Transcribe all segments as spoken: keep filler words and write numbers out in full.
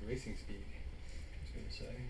racing speed. I was gonna say.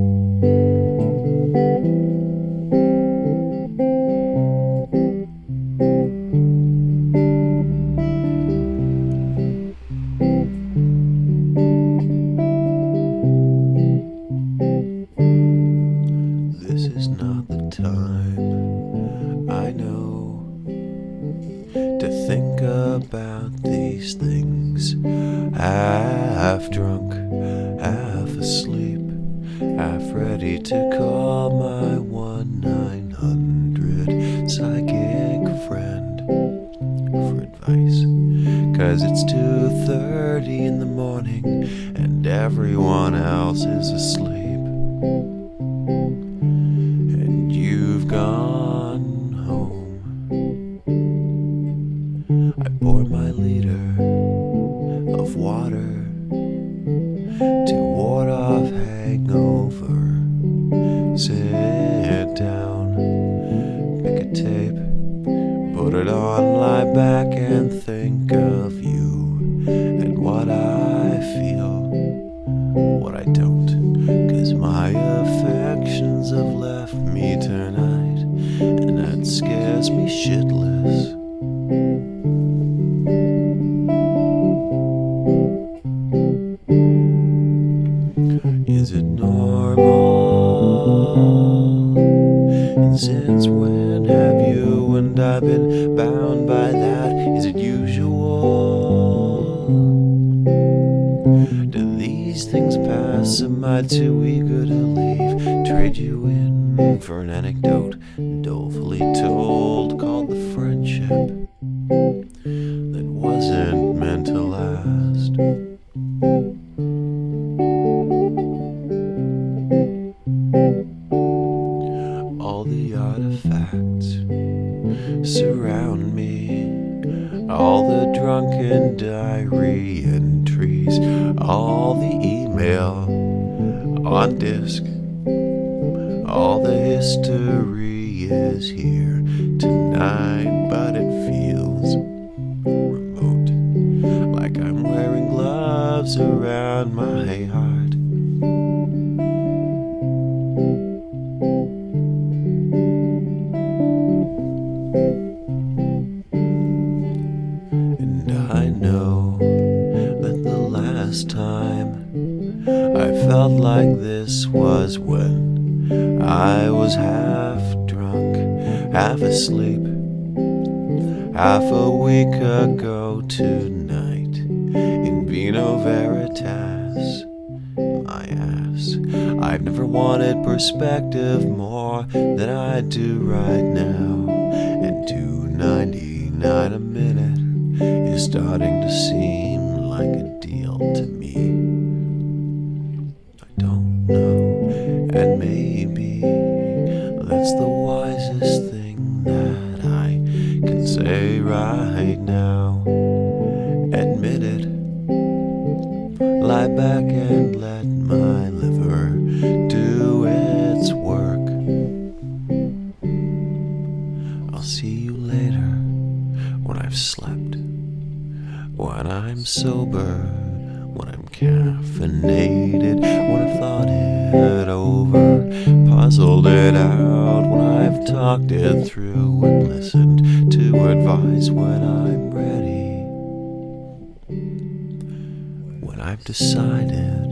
This is not the time, I know, to think about these things. Half drunk, half asleep, half ready to call my one nine hundred psychic friend for advice. Cause it's two thirty in the morning and everyone else is asleep. And you've gone home. I pour my liter of water to ward off hangover. Sit down, pick a tape, put it on, lie back and think of you and what I feel, what I don't. Cause my affections have left me tonight, and that scares me shitless. Is it normal? And since when have you and I been bound by that? Is it usual? Do these things pass? Am I too eager to leave? Trade you in for an anecdote dolefully told, called the friendship that wasn't meant to last. All the artifacts surround me, all the drunken diary entries, all the email on disk, all the history is here tonight, but it feels remote, like I'm wearing gloves around my heart. And I know that the last time I felt like this was when I was half drunk, half asleep, half a week ago tonight in Vino Veritas, my ass. I've never wanted perspective more than I do right now, and two ninety-nine a minute is starting to seem like a deal to me. I don't know, and maybe that's the wisest thing that I can say right now. Admit it, lie back and let my liver do its work. I'll see you later when I've slept, when I'm sober, when I'm caffeinated, when I've thought it over, puzzled it out, when I've talked it through and listened to advice, when I'm ready, when I've decided